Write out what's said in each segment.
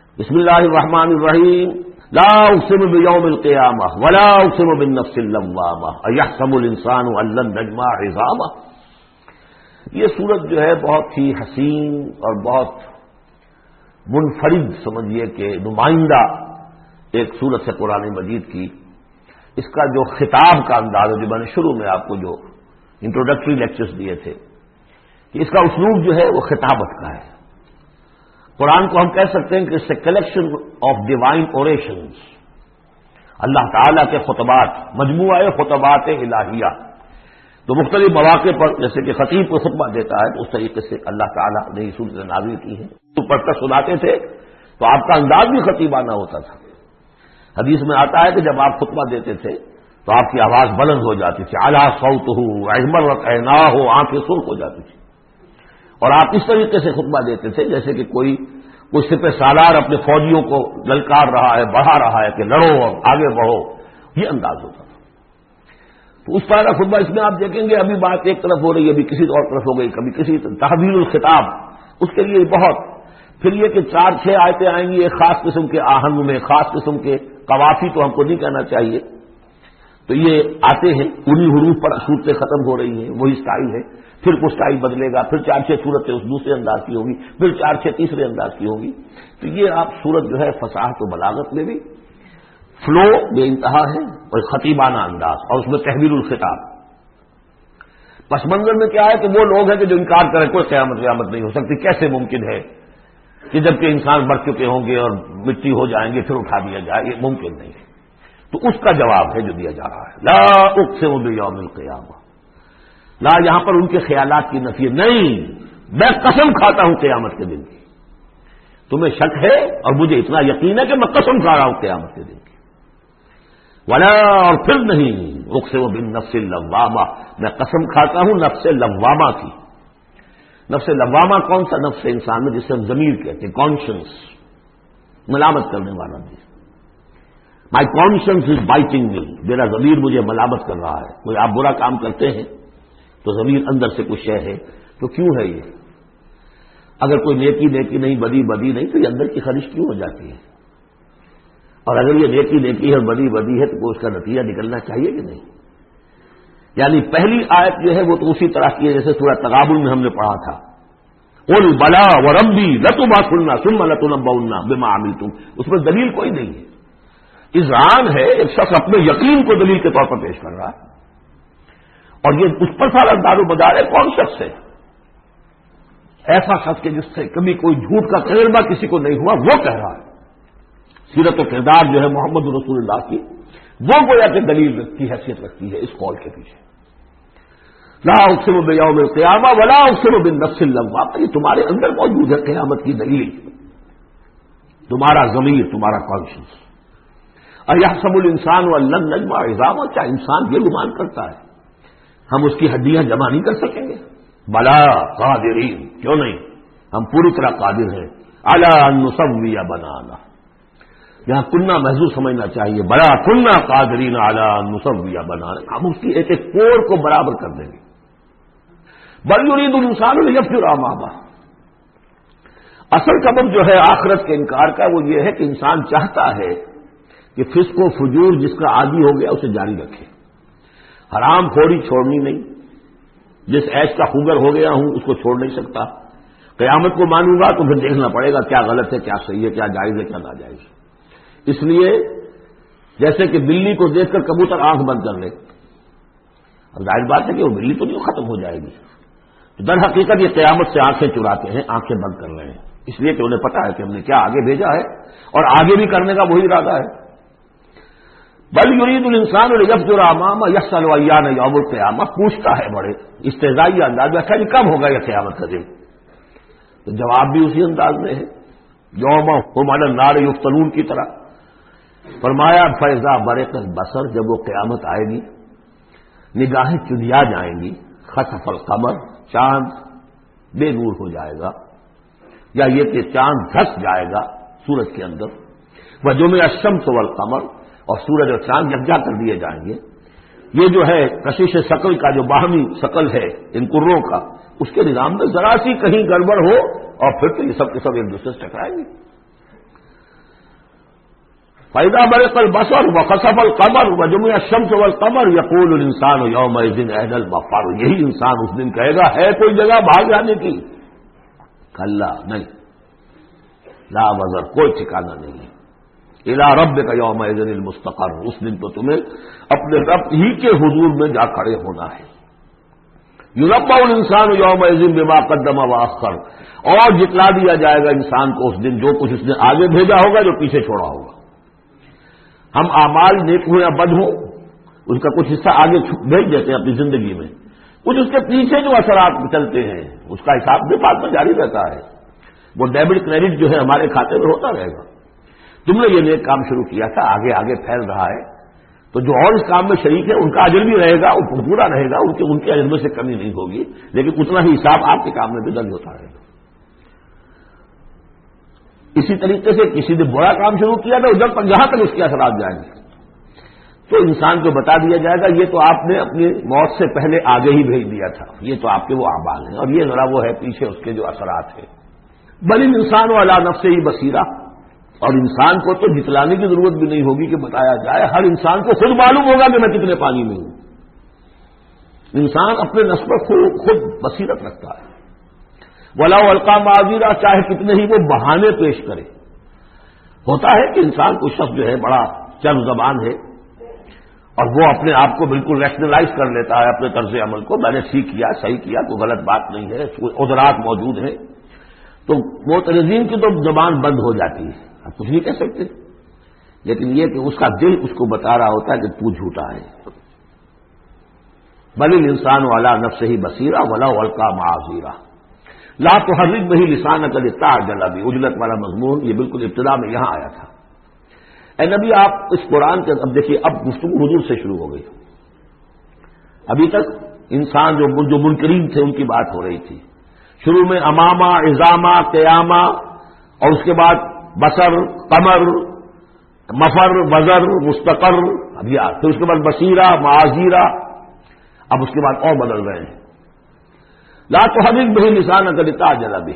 بسم اللہ الرحمن الرحیم لا اقسم بیوم القیامہ ولا اقسم بالنفس اللوامہ ایحسب الانسان ان لن نجمع عظامہ. یہ سورت جو ہے بہت ہی حسین اور بہت منفرد سمجھیے کہ نمائندہ ایک سورت ہے قرآن مجید کی. اس کا جو خطاب کا انداز ہے، جو میں نے شروع میں آپ کو جو انٹروڈکٹری لیکچرز دیے تھے کہ اس کا اسلوب جو ہے وہ خطابت کا ہے. قرآن کو ہم کہہ سکتے ہیں کہ it's a collection of divine orations, Allah تعالیٰ کے خطبات، مجموعہ خطبات الہیہ. تو مختلف مواقع پر جیسے کہ خطیب کو خطبہ دیتا ہے تو اس طریقے سے اللہ تعالیٰ نے یہ سورت نازل کی ہے. تو پڑھ کر سناتے تھے تو آپ کا انداز بھی خطیبانہ ہوتا تھا. حدیث میں آتا ہے کہ جب آپ خطبہ دیتے تھے تو آپ کی آواز بلند ہو جاتی تھی، اعلیٰ صوتہ احمرت عیناہ، آنکھیں سرخ ہو جاتی تھی. اور آپ اس طریقے سے خطبہ دیتے تھے جیسے کہ کوئی سپہ سالار اپنے فوجیوں کو للکار رہا ہے، بڑھا رہا ہے کہ لڑو اور آگے بڑھو، یہ انداز ہوتا تھا. تو اس طرح کا خطبہ اس میں آپ دیکھیں گے ابھی بات ایک طرف ہو رہی ہے، ابھی کسی اور طرف ہو گئی، کبھی کسی تحویل الخطاب. اس کے لیے بہت پھر یہ کہ 4-6 آیتیں آئیں گی ایک خاص قسم کے آہنگ میں، خاص قسم کے قوافی تو ہم کو نہیں کہنا چاہیے. تو یہ آتے ہیں انہی حروف پر صورتیں ختم ہو رہی ہیں، وہی سٹائل ہے. پھر کچھ سٹائل بدلے گا، پھر 4-6 صورتیں اس دوسرے انداز کی ہوگی، پھر 4-6 تیسرے انداز کی ہوگی. تو یہ آپ صورت جو ہے فصاحت و بلاغت میں بھی فلو بے انتہا ہے اور خطیبانہ انداز، اور اس میں تحویل الخطاب. پس منظر میں کیا ہے کہ وہ لوگ ہیں کہ جو انکار کریں کوئی قیامت نہیں ہو سکتی، کیسے ممکن ہے کہ جبکہ انسان مر چکے ہوں گے اور مٹی ہو جائیں گے پھر اٹھا دیا جائے، یہ ممکن نہیں ہے. تو اس کا جواب ہے جو دیا جا رہا ہے، لا اقسم بیوم القیامہ. لا یہاں پر ان کے خیالات کی نفی نہیں، میں قسم کھاتا ہوں قیامت کے دن کی. تمہیں شک ہے اور مجھے اتنا یقین ہے کہ میں قسم کھا رہا ہوں قیامت کے دن کی. ولا اور پھر نہیں اقسم بالنفس اللوامہ، میں قسم کھاتا ہوں نفس لوامہ کی. نفس لوامہ کون سا نفس انسان میں، جسے ہم ضمیر کہتے ہیں، کانشنس، ملامت کرنے والا بھی. مائی کانشنس از بائٹنگ می، میرا ضمیر مجھے ملامت کر رہا ہے. کوئی آپ برا کام کرتے ہیں تو ضمیر اندر سے کچھ شے ہے، تو کیوں ہے یہ؟ اگر کوئی نیکی نہیں، بدی نہیں، تو یہ اندر کی خواہش کیوں ہو جاتی ہے؟ اور اگر یہ نیکی ہے اور بدی ہے تو کوئی اس کا نتیجہ نکلنا چاہیے کہ نہیں؟ یعنی پہلی آیت جو ہے وہ تو اسی طرح کی ہے جیسے سورہ تغابن میں ہم نے پڑھا تھا، قل بلا وربی لتبعثن ثم لتنبؤن بما عملتم. اس میں دلیل کوئی نہیں ہے، اذعان ہے. ایک شخص اپنے یقین کو دلیل کے طور پر پیش کر رہا ہے، اور یہ اس پر سارا دار و مدار ہے. کون شخص ہے ایسا شخص کہ جس سے کبھی کوئی جھوٹ کا تجربہ کسی کو نہیں ہوا، وہ کہہ رہا ہے. سیرت و کردار جو ہے محمد رسول اللہ کی، وہ گویا کہ دلیل کی حیثیت رکھتی ہے اس قول کے پیچھے. لا اقسم بیوم القیامہ ولا اقسم بالنفس اللوامہ، یہ تمہارے اندر موجود ہے قیامت کی دلیل، تمہارا ضمیر، تمہارا کانشنس. ایحسب الانسان ان لن نجمع عظامہ، کیا انسان یہ گمان کرتا ہے ہم اس کی ہڈیاں جمع نہیں کر سکیں گے؟ بلا قادرین، کیوں نہیں، ہم پوری طرح قادر ہیں. علی ان نسوی بنانا، یہاں کننا محضور سمجھنا چاہیے. بلا کننا قادرین علی ان نسوی بنانا، ہم اس کی ایک ایک کوڑ کو برابر کر دیں گے. بل یرید الانسان لیفجر امامہ، اصل سبب جو ہے آخرت کے انکار کا وہ یہ ہے کہ انسان چاہتا ہے کہ فسق و فجور جس کا عادی ہو گیا اسے جاری رکھے، حرام خوری چھوڑنی نہیں. جس عیش کا خوگر ہو گیا ہوں اس کو چھوڑ نہیں سکتا. قیامت کو مانوں گا تو پھر دیکھنا پڑے گا کیا غلط ہے، کیا صحیح ہے، کیا جائز ہے، کیا ناجائز. اس لیے جیسے کہ بلی کو دیکھ کر کبوتر آنکھ بند کر لے، اب ظاہر بات ہے کہ وہ بلی تو نہیں ختم ہو جائے گی. در حقیقت یہ قیامت سے آنکھیں چراتے ہیں، آنکھیں بند کر رہے ہیں، اس لیے کہ انہیں پتا ہے کہ ہم نے کیا آگے بھیجا ہے اور آگے بھی کرنے کا وہی ارادہ ہے. بل یرید الانسان لیفجر امامہ یسأل ایان یوم القیامہ، پوچھتا ہے بڑے استہزائی انداز میں، اچھا کب ہوگا یہ قیامت کا دن؟ تو جواب بھی اسی انداز میں ہے، یوم هم علی النار یفتنون کی طرح. فرمایا فاذا برق البصر، جب وہ قیامت آئے گی نگاہیں چنیا جائیں گی. خسف القمر، چاند بے نور ہو جائے گا، یا یہ کہ چاند دھس جائے گا سورج کے اندر. وجمع الشمس والقمر، اور سورج اور چاند یکجا کر دیے جائیں گے. یہ جو ہے کشش شکل کا جو باہمی شکل ہے ان کروں کا، اس کے نظام میں ذرا سی کہیں گڑبڑ ہو اور پھر تو یہ سب کے سب ایک دوسرے سے ٹکرائیں گے. فَإِذَا بَرِقَ الْبَصَرُ وَخَسَفَ الْقَمَرُ وَجُمِعَ الشَّمْسُ وَالْقَمَرُ يَقُولُ الْإِنسَانُ يَوْمَئِذٍ أَيْنَ الْمَفَرُّ، یہی انسان اس دن کہے گا ہے کوئی جگہ بھاگ جانے کی؟ کلا نہیں، لا وزر، کوئی ٹھکانہ نہیں ہے۔ اِلَىٰ رَبِّكَ يَوْمَئِذٍ الْمُسْتَقَرُّ، اس دن تو تمہیں اپنے رب ہی کے حضور میں جا کھڑے ہونا ہے۔ یُنَبَّأُ الْإِنسَانُ يَوْمَئِذٍ بِمَا قَدَّمَ وَأَخَّرَ، اور جتلا دیا جائے گا انسان کو اس دن جو کچھ اس نے آگے بھیجا ہوگا، جو پیچھے چھوڑا ہوگا۔ ہم اعمال نیک ہوں یا بد ہوں، اس کا کچھ حصہ آگے بھیج دیتے ہیں اپنی زندگی میں، کچھ اس کے پیچھے جو اثرات چلتے ہیں اس کا حساب بھی بعد میں جاری رہتا ہے۔ وہ ڈیبٹ کریڈٹ جو ہے ہمارے کھاتے میں ہوتا رہے گا۔ تم نے یہ نیک کام شروع کیا تھا، آگے آگے پھیل رہا ہے، تو جو اور اس کام میں شریک ہے ان کا اجر بھی رہے گا، وہ پورا رہے گا، ان کے اجر میں سے کمی نہیں ہوگی، لیکن اتنا ہی حساب آپ کے کام میں بھی درج ہوتا رہے گا۔ اسی طریقے سے کسی نے برا کام شروع کیا تھا، ادھر پر جہاں تک اس کے اثرات جائیں گے تو انسان کو بتا دیا جائے گا یہ تو آپ نے اپنی موت سے پہلے آگے ہی بھیج دیا تھا، یہ تو آپ کے وہ اعمال ہیں، اور یہ ذرا وہ ہے پیچھے اس کے جو اثرات ہیں۔ بل انسان علی نفسہ بصیرہ، اور انسان کو تو جتلانے کی ضرورت بھی نہیں ہوگی کہ بتایا جائے، ہر انسان کو خود معلوم ہوگا کہ میں کتنے پانی میں ہوں۔ انسان اپنے نفس پر خود بصیرت رکھتا ہے۔ وَلَوْ أَلْقَىٰ مَعَاذِيرًا، چاہے کتنے ہی وہ بہانے پیش کرے۔ ہوتا ہے کہ انسان کو شخص جو ہے بڑا چرب زبان ہے اور وہ اپنے آپ کو بالکل ریشنلائز کر لیتا ہے اپنے طرز عمل کو، میں نے ٹھیک کیا، صحیح کیا، کوئی غلط بات نہیں ہے، عذرات موجود ہیں، تو وہ تنظیم کی تو زبان بند ہو جاتی ہے، آپ کچھ نہیں کہہ سکتے، لیکن یہ کہ اس کا دل اس کو بتا رہا ہوتا ہے کہ تو جھوٹا ہے۔ بل الانسان علی نفسہ بصیرہ ولو ألقىٰ معاذیرا لا تحرک بہ لسانک لتعجل بہ، عجلت والا مضمون یہ بالکل ابتدا میں یہاں آیا تھا۔ اے نبی آپ اس قرآن کے اب دیکھیے، اب گفتگو حضور سے شروع ہو گئی۔ ابھی تک انسان جو منکرین تھے ان کی بات ہو رہی تھی، شروع میں امامہ، عظامہ، قیامہ، اور اس کے بعد بصر، قمر، مفر، وزر، مستقر، اب یہ پھر اس کے بعد بصیرہ، معاذیرہ، اب اس کے بعد اور بدل رہے ہیں۔ لا تحرک بہ لسانک لتعجل بہ،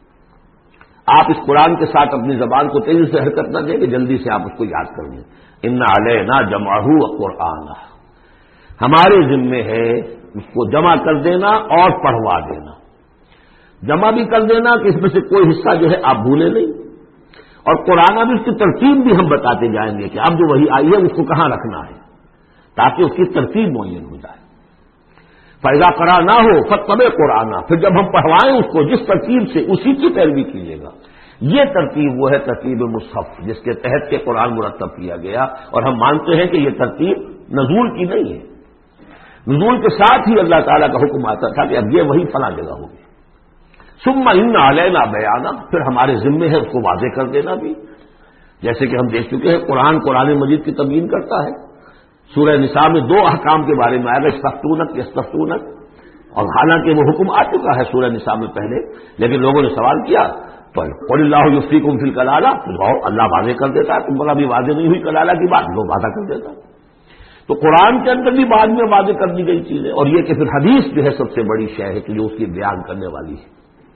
آپ اس قرآن کے ساتھ اپنی زبان کو تیزی سے حرکت نہ دیں کہ جلدی سے آپ اس کو یاد کر لیں۔ ان علینا جمعہ وقرآنہ، ہمارے ذمے ہے اس کو جمع کر دینا اور پڑھوا دینا۔ جمع بھی کر دینا کہ اس میں سے کوئی حصہ جو ہے آپ بھولے نہیں، اور قرآن بھی اس کی ترتیب بھی ہم بتاتے جائیں گے کہ اب جو وہی آئی ہے اس کو کہاں رکھنا ہے، تاکہ اس کی ترتیب معین ہو جائے۔ فیضا قرار نہ ہو فتبع قرآن، پھر جب ہم پڑھوائیں اس کو جس ترتیب سے اسی کی پیروی کیجیے گا۔ یہ ترتیب وہ ہے ترتیب مصحف جس کے تحت کے قرآن مرتب کیا گیا، اور ہم مانتے ہیں کہ یہ ترتیب نزول کی نہیں ہے، نزول کے ساتھ ہی اللہ تعالیٰ کا حکم آتا تھا کہ اب یہ وہی فلاں جگہ ہوگی۔ ثم ان علینا بیانہ، پھر ہمارے ذمے ہے اس کو واضح کر دینا بھی، جیسے کہ ہم دیکھ چکے ہیں قرآن مجید کی تبیین کرتا ہے۔ سورہ نساء میں دو احکام کے بارے میں آئے گا، استفتونک یستفتونک، اور حالانکہ وہ حکم آ چکا ہے سورہ نساء میں پہلے، لیکن لوگوں نے سوال کیا تو قل اللہ یفتیکم فی الکلالہ، اللہ واضح کر دیتا ہے، تم پر ابھی واضح نہیں ہوئی کلالہ کی بات، وہ واضح کر دیتا ہے۔ تو قرآن کے اندر بھی بعد میں واضح کر دی گئی چیزیں، اور یہ کہ پھر حدیث جو ہے سب سے بڑی شے ہے کہ جو اس کی بیان کرنے والی ہے،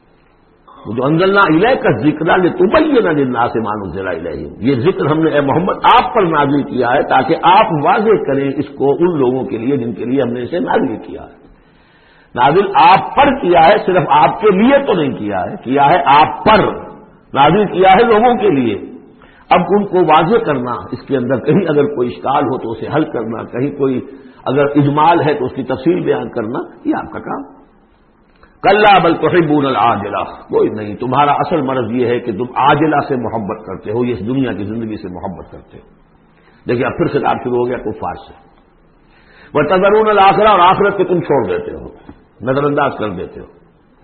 وہ جو انزلنا الیک الذکر لتبین للناس ما نزل الیہم، یہ ذکر ہم نے اے محمد آپ پر نازل کیا ہے تاکہ آپ واضح کریں اس کو ان لوگوں کے لیے جن کے لیے ہم نے اسے نازل کیا ہے۔ نازل آپ پر کیا ہے، صرف آپ کے لیے تو نہیں کیا ہے آپ پر نازل کیا ہے لوگوں کے لیے۔ اب ان کو واضح کرنا، اس کے اندر کہیں اگر کوئی اشکال ہو تو اسے حل کرنا، کہیں کوئی اگر اجمال ہے تو اس کی تفصیل بیان کرنا، یہ آپ کا کام۔ کلا بل تحبون العاجلہ، کوئی نہیں، تمہارا اصل مرض یہ ہے کہ تم عاجلہ سے محبت کرتے ہو، یہ اس دنیا کی زندگی سے محبت کرتے ہو۔ دیکھیے اب پھر خطاب شروع ہو گیا کفار سے، وتذرون الآخرہ، اور آخرت کو تم چھوڑ دیتے ہو، نظر انداز کر دیتے ہو۔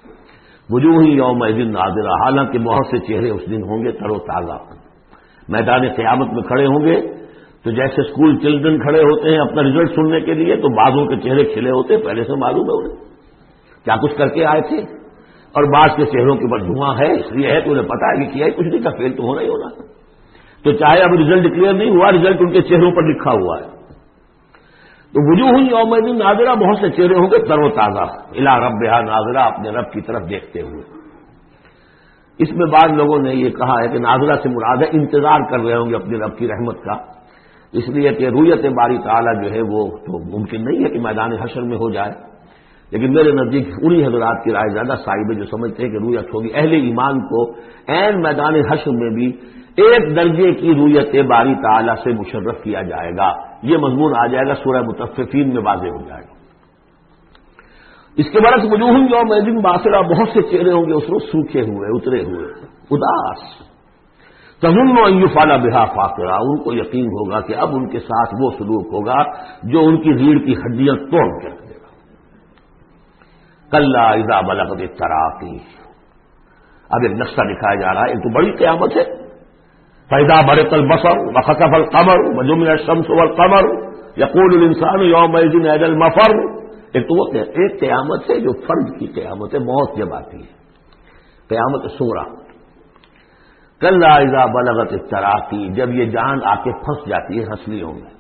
وجوہ یومئذ ناظرہ، حالانکہ بہت سے چہرے اس دن ہوں گے تر و تازہ، میدان قیامت میں کھڑے ہوں گے تو جیسے اسکول چلڈرن کھڑے ہوتے ہیں اپنا رزلٹ سننے کے لیے، تو بعضوں کے چہرے کھلے ہوتے ہیں، پہلے سے معلوم ہے انہیں کیا کچھ کر کے آئے تھے، اور بعض کے چہروں کے اوپر دھواں ہے، اس لیے ہے کہ انہیں پتا ہے کہ کیا ہی کچھ نہیں تھا، فیل تو ہونا ہی ہونا تھا، تو چاہے اب رزلٹ ڈکلیئر نہیں ہوا، رزلٹ ان کے چہروں پر لکھا ہوا ہے۔ تو وجوہ یومئذ ناظرہ، بہت سے چہرے ہوں گے تر و تازہ، الی ربہا ناظرہ، اپنے رب کی طرف دیکھتے ہوئے۔ اس میں بعض لوگوں نے یہ کہا ہے کہ نازلہ سے مراد ہے انتظار کر رہے ہوں گے اپنے رب کی رحمت کا، اس لیے کہ رویت باری تعالیٰ جو ہے وہ تو ممکن نہیں ہے کہ میدان حشر میں ہو جائے، لیکن میرے نزدیک انہی حضرات کی رائے زیادہ صائب ہے جو سمجھتے ہیں کہ رویت ہوگی اہل ایمان کو عین میدان حشر میں بھی ایک درجے کی رویت باری تعالیٰ سے مشرف کیا جائے گا۔ یہ مضمون آ جائے گا سورہ مطففین میں واضح ہو جائے گا۔ اس کے برعکس وجوہ یومئذ باسرہ، بہت سے چہرے ہوں گے اس روز سوکھے ہوئے، اترے ہوئے، اداس، تظن ان یفعل بها فاقرہ، ان کو یقین ہوگا کہ اب ان کے ساتھ وہ سلوک ہوگا جو ان کی ریڑھ کی ہڈیاں توڑ کے رکھ دے گا۔ کلا اذا بلغت التراقی، اب ایک نقشہ دکھایا جا رہا ہے، ایک تو بڑی قیامت ہے، فاذا برق البصر وخسف القمر وجمع الشمس والقمر یقول الانسان یومئذ این المفر۔ ایک تو وہ ایک قیامت ہے جو فرد کی قیامت ہے، موت جب آتی ہے، قیامت صغریٰ۔ کلا اذا بلغت التراقی، جب یہ جان آ کے پھنس جاتی ہے ہنسلیوں میں۔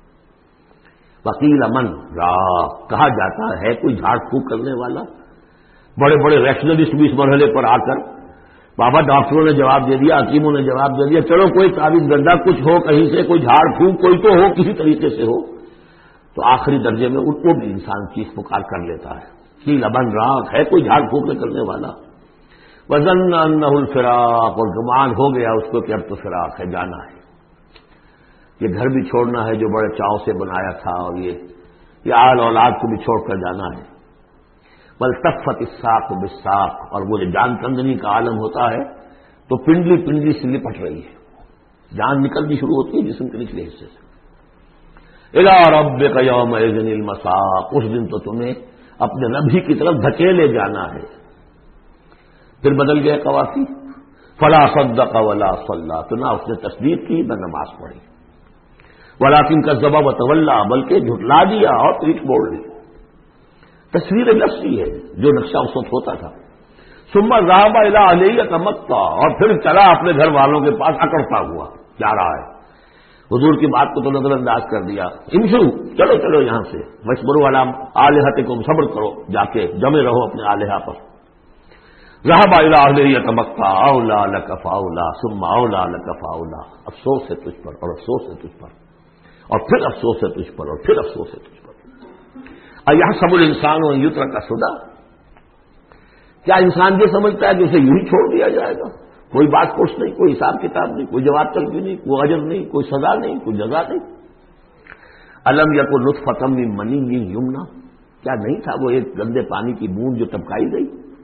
وقیل من راق، کہا جاتا ہے کوئی جھاڑ پھونک کرنے والا۔ بڑے بڑے ریشنلسٹ بھی اس مرحلے پر آ کر، بابا ڈاکٹروں نے جواب دے دیا، حکیموں نے جواب دے دیا، چلو کوئی تعویذ گندا کچھ ہو کہیں سے، کوئی جھاڑ پھونک کوئی تو ہو، کسی طریقے سے ہو، تو آخری درجے میں ان کو بھی انسان چیخ پکار کر لیتا ہے کہ لبن راق، ہے کوئی جھاڑ پھونک کرنے والا۔ وظن انہ الفراق، اور گمان ہو گیا اس کو کہ اب تو فراق ہے، جانا ہے، یہ گھر بھی چھوڑنا ہے جو بڑے چاؤ سے بنایا تھا، اور یہ آل اولاد کو بھی چھوڑ کر جانا ہے۔ والتفت الساق بالساق، اور وہ جو جان کندنی کا عالم ہوتا ہے تو پنڈلی پنڈلی سے لپٹ رہی ہے، جان نکلنی شروع ہوتی ہے جسم کے نچلے حصے سے۔ الی ربک یومئذ المساق، اس دن تو تمہیں اپنے رب ہی کی طرف دھکیلے جانا ہے۔ پھر بدل گئے قوافی، فلا صدق ولا صلی، تو نہ اس نے تصدیق کی نہ نماز پڑھی، ولکن کذب وتولی، بلکہ جھٹلا دیا اور پیٹھ موڑ لی۔ تصویر لفظی ہے جو نقشہ اس وقت ہوتا تھا۔ ثم ذهب الى اهله يتمطى، اور پھر چلا اپنے گھر والوں کے پاس اکڑتا ہوا جا رہا ہے۔ حضور کی بات کو تو نظر انداز کر دیا، امشوا، چلو چلو یہاں سے، واسبروا علی آلہتکم، صبر کرو، جا کے جمے رہو اپنے آلہہ پر۔ ذهب الى اهله يتمطى، اولى لك فاولى ثم اولى لك فاولى، افسوس ہے تجھ پر اور افسوس ہے تجھ پر اور پھر افسوس ہے تجھ پر اور پھر افسوس ہے تجھ پر۔ ایحسب الانسان ان یترک سدی، کیا انسان یہ سمجھتا ہے کہ اسے یوں ہی چھوڑ دیا جائے گا؟ کوئی بات پوچھ نہیں، کوئی حساب کتاب نہیں، کوئی جواب طلبی نہیں، کوئی اجر نہیں، کوئی سزا نہیں، کوئی جزا نہیں۔ الم یکن نطفۃ من منی یمنی، کیا نہیں تھا وہ ایک گندے پانی کی بوند جو ٹپکائی گئی؟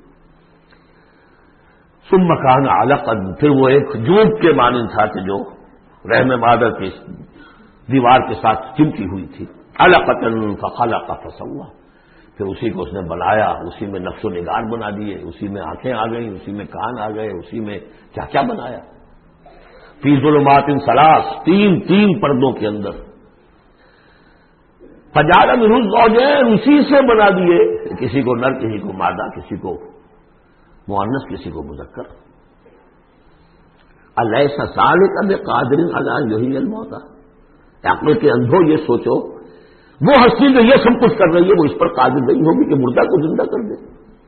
ثم کان علقا، پھر وہ ایک جوب کے مانند تھا کہ جو رحم مادر کی دیوار کے ساتھ چمٹی ہوئی تھی۔ علقۃ فخلق فسوی، پھر اسی کو اس نے بنایا، اسی میں نقش و نگار بنا دیے، اسی میں آنکھیں آ گئیں، اسی میں کان آ گئے، اسی میں کیا کیا بنایا۔ فی ظلمات ثلاث، تین پردوں کے اندر۔ فجعل منہ الزوجین، اسی سے بنا دیے، کسی کو نر، کسی کو مادہ، کسی کو مؤنث، کسی کو مذکر۔ الیس ذلک بقادر علی ان یحیی الموتى، عقل کے اندھو یہ سوچو، وہ ہستی جو یہ سب کچھ کر رہی ہے وہ اس پر قادر نہیں ہوگی کہ مردہ کو زندہ کر دے؟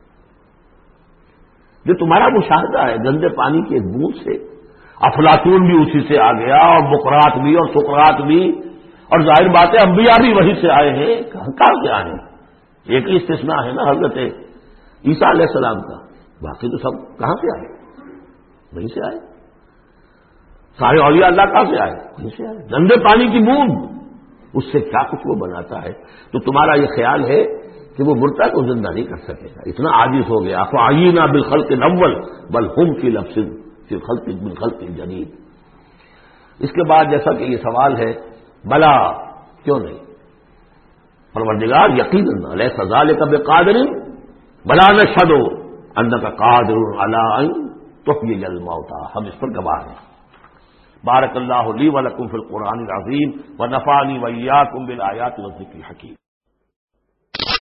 جو تمہارا مشاہدہ ہے گندے پانی کی ایک بوند سے، افلاطون بھی اسی سے آ گیا، اور بقراط بھی، اور سقراط بھی، اور ظاہر بات ہے انبیاء بھی وہیں سے آئے ہیں، کہاں سے آئے ہیں؟ ایک ہی استثناء ہے نا حضرت عیسیٰ علیہ السلام کا، باقی تو سب کہاں سے آئے؟ وہیں سے آئے۔ سارے اولیاء اللہ کہاں سے آئے؟ وہیں سے آئے۔ گندے پانی کی بوند، اس سے کیا کچھ وہ بناتا ہے؟ تو تمہارا یہ خیال ہے کہ وہ مردہ کو زندہ نہیں کر سکے گا، اتنا عاجز ہو گیا۔ فعینا بالخلق الاول بل هم فی لبس فی خلق بالخلق الجدید۔ اس کے بعد جیسا کہ یہ سوال ہے، بلا کیوں نہیں؟ پروردگار یقیناً الیس ذلک بقادر، بلا نشہد انک قادر علی ان تحیی الموتى، ہم اس پر گواہ ہیں۔ بارک اللہ لی ولکم فی القرآن العظیم ونفعنی وإیاکم بالآیات والذکر الحکیم۔